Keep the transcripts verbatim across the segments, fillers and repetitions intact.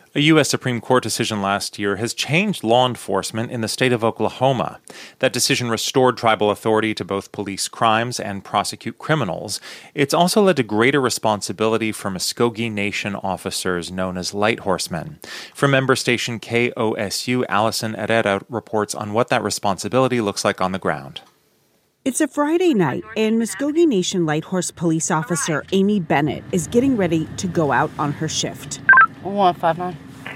A U S Supreme Court decision last year has changed law enforcement in the state of Oklahoma. That decision restored tribal authority to both police crimes and prosecute criminals. It's also led to greater responsibility for Muskogee Nation officers known as light horsemen. From member station K O S U, Allison Herrera reports on what that responsibility looks like on the ground. It's a Friday night, and Muskogee Nation Light Horse Police Officer Amy Bennett is getting ready to go out on her shift. one five nine.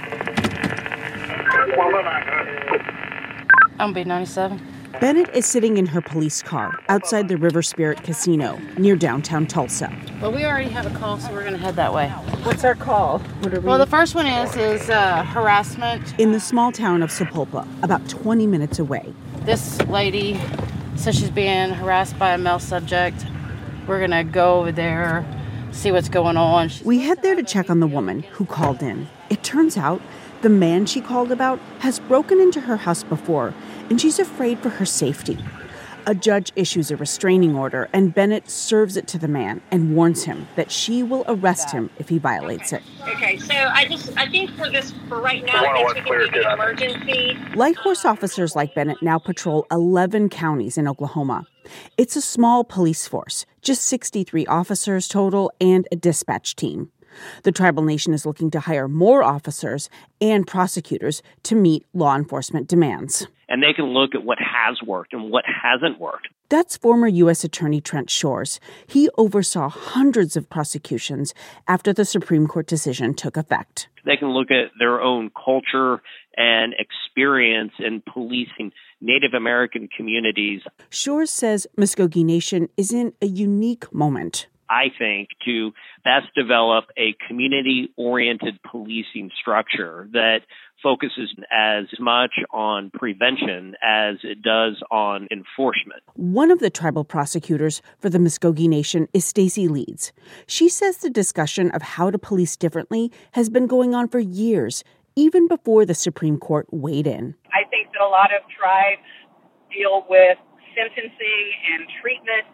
I'm B ninety-seven. Bennett is sitting in her police car outside the River Spirit Casino near downtown Tulsa. Well, we already have a call, so we're going to head that way. What's our call? What are we... Well, the first one is is uh, harassment. In the small town of Sapulpa, about twenty minutes away. This lady says she's being harassed by a male subject. We're going to go over there, see what's going on. She's we head there to check on the woman who called in. It turns out the man she called about has broken into her house before, and she's afraid for her safety. A judge issues a restraining order, and Bennett serves it to the man and warns him that she will arrest him if he violates it. Okay, so I just, I think for this, for right now, I think we can do the emergency. Light horse officers like Bennett now patrol eleven counties in Oklahoma. It's a small police force, just sixty-three officers total and a dispatch team. The tribal nation is looking to hire more officers and prosecutors to meet law enforcement demands. And they can look at what has worked and what hasn't worked. That's former U S Attorney Trent Shores. He oversaw hundreds of prosecutions after the Supreme Court decision took effect. They can look at their own culture and experience in policing Native American communities. Shores says Muskogee Nation is in a unique moment. I think, to best develop a community-oriented policing structure that focuses as much on prevention as it does on enforcement. One of the tribal prosecutors for the Muskogee Nation is Stacy Leeds. She says the discussion of how to police differently has been going on for years, even before the Supreme Court weighed in. I think that a lot of tribes deal with sentencing and treatment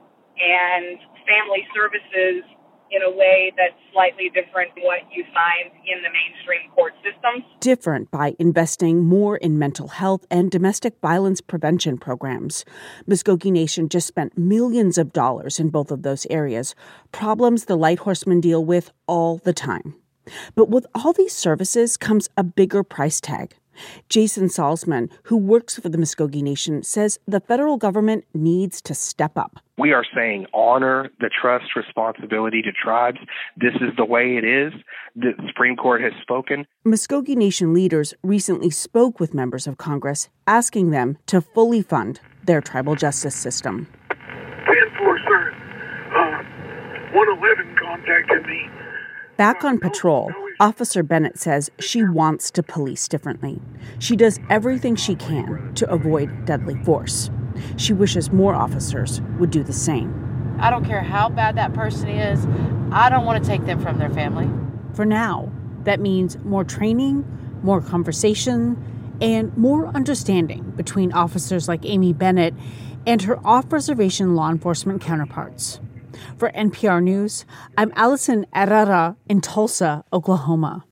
and family services in a way that's slightly different than what you find in the mainstream court systems. Different by investing more in mental health and domestic violence prevention programs. Muskogee Nation just spent millions of dollars in both of those areas, problems the light horsemen deal with all the time. But with all these services comes a bigger price tag. Jason Salzman, who works for the Muskogee Nation, says the federal government needs to step up. We are saying honor the trust responsibility to tribes. This is the way it is. The Supreme Court has spoken. Muskogee Nation leaders recently spoke with members of Congress, asking them to fully fund their tribal justice system. ten four, sir. Uh, one eleven contacted me. Back on patrol, Officer Bennett says she wants to police differently. She does everything she can to avoid deadly force. She wishes more officers would do the same. I don't care how bad that person is. I don't want to take them from their family. For now, that means more training, more conversation, and more understanding between officers like Amy Bennett and her off-reservation law enforcement counterparts. For N P R News, I'm Allison Herrera in Tulsa, Oklahoma.